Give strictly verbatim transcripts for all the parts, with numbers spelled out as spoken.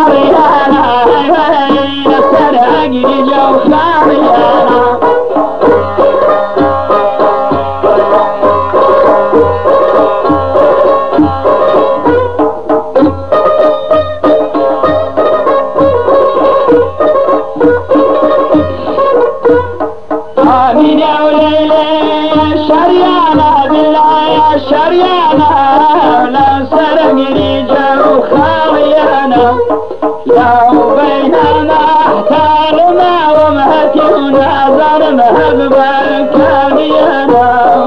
خاريانا سرق جو خاريانا آمين يا وليلي شريانا بالله يا شريانا لا سرق جو خاريانا لو بيننا احتالنا ومهتي ونازر مهب بالكاميانا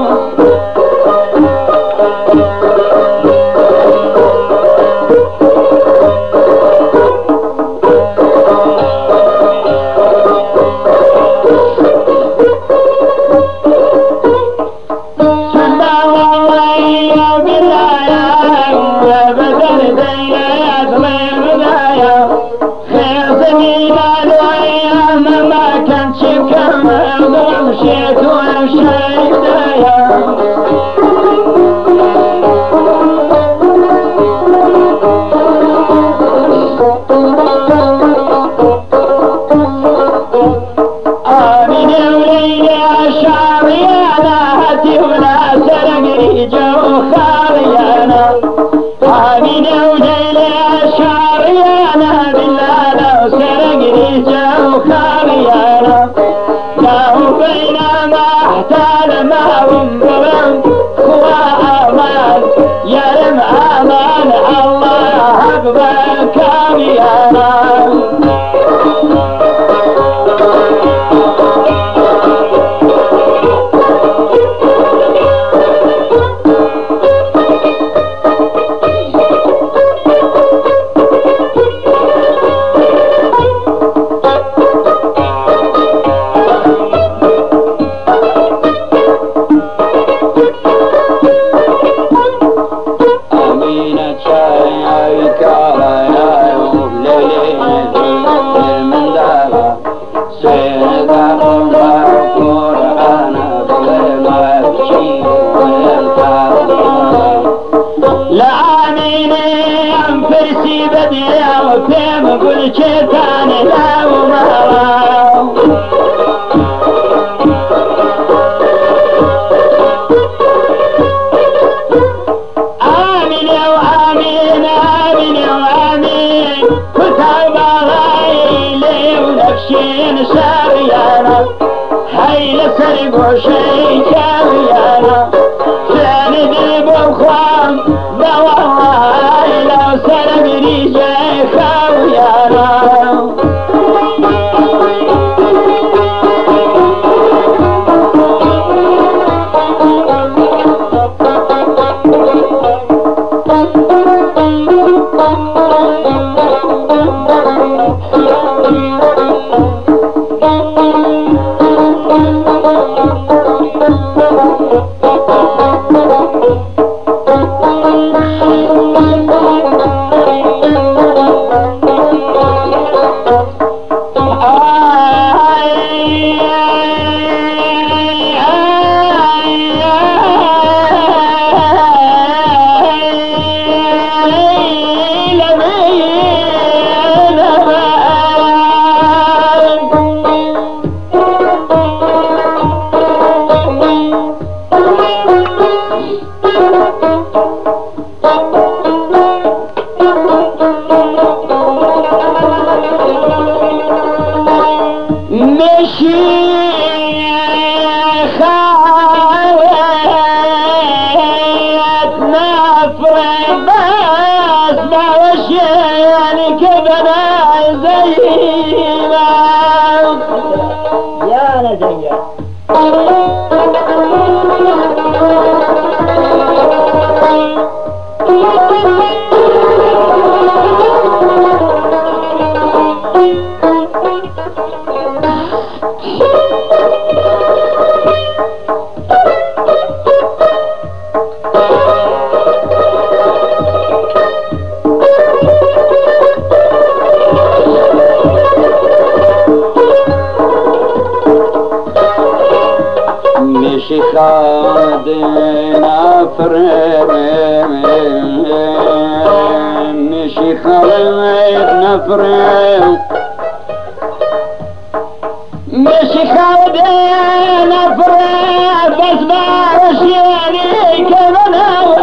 مشيت ومشيت يا آمين يا وليلي يا شاريانا هاتي ولا سرقني جو خاريانا آمين يا وليلي يا شاريانا بالله لو سرقني جو خاريانا له بينما احتال ما ومبرم هو امان يرم امان الله اكبر كاميانا فرسي بديع وفيم قل شيطان لا ومهرام آمين يا وآمين آمين يا وآمين كتب غايلي ونفشين ساريانا هاي لسرق وشي كاويانا ثاني ذيب وخام والله لو سرق ريجي خاويانا خادنا فرين مشي خالد نفرق مشي خالد نفرق بس ما وشيني كمان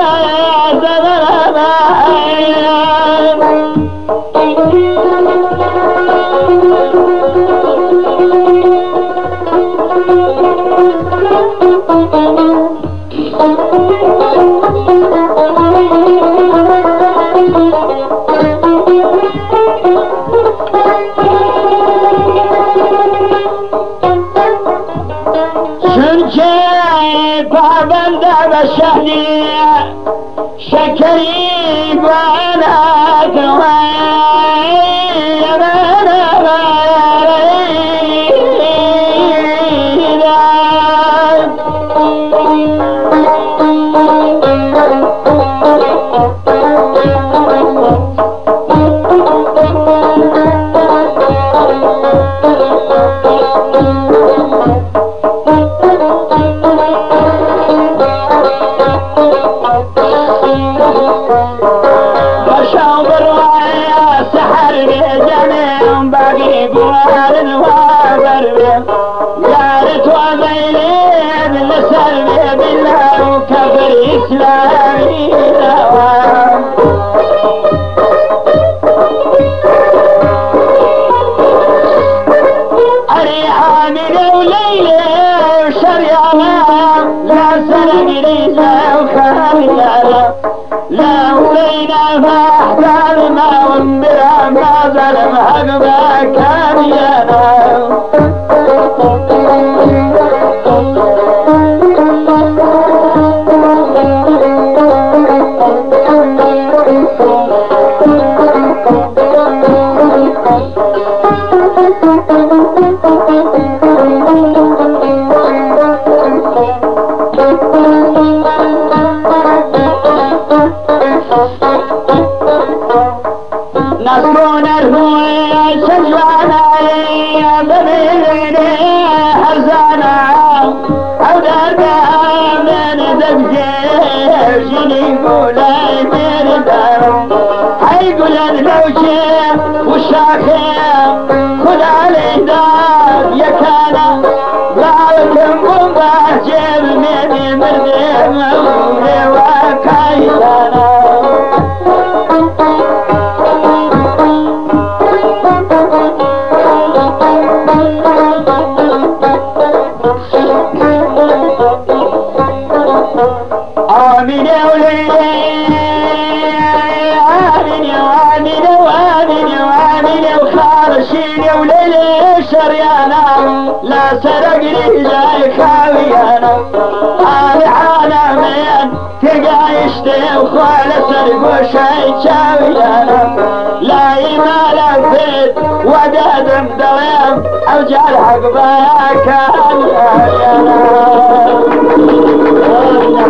شهدي شكري وانا حق باك يا